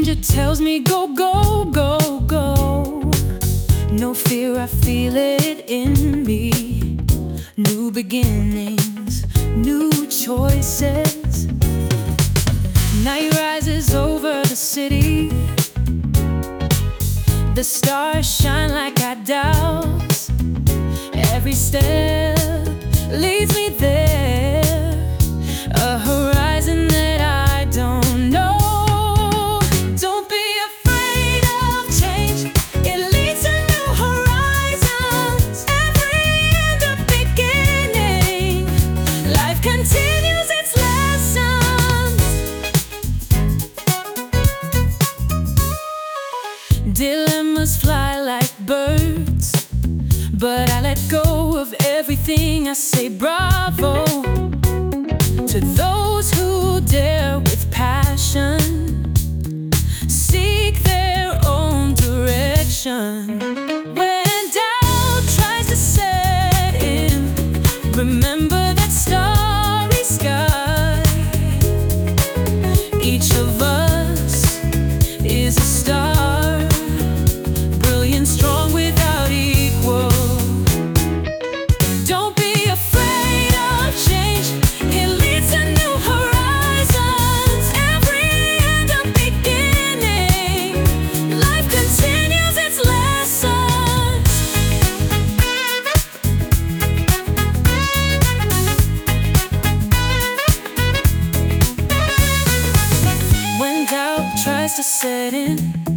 stranger tells me go, go, go, go. No fear, I feel it in me. New beginnings, new choices. Night rises over the city. The stars shine like I doubt. Every step leads me there. A horizon that I don't know. Don't be afraid of change. It leads to new horizons. Every end a beginning. Life continues its lessons. Dilemmas fly like birds, but I let go of everything. I say bravo to those who dare with passion seek their own direction. When doubt tries to set in, remember that starry sky. Each of us is a star, brilliant, strong, without equal. Don't be afraid of change. It leads to new horizons. Every end a beginning. Life continues its lessons. When doubt tries to set in,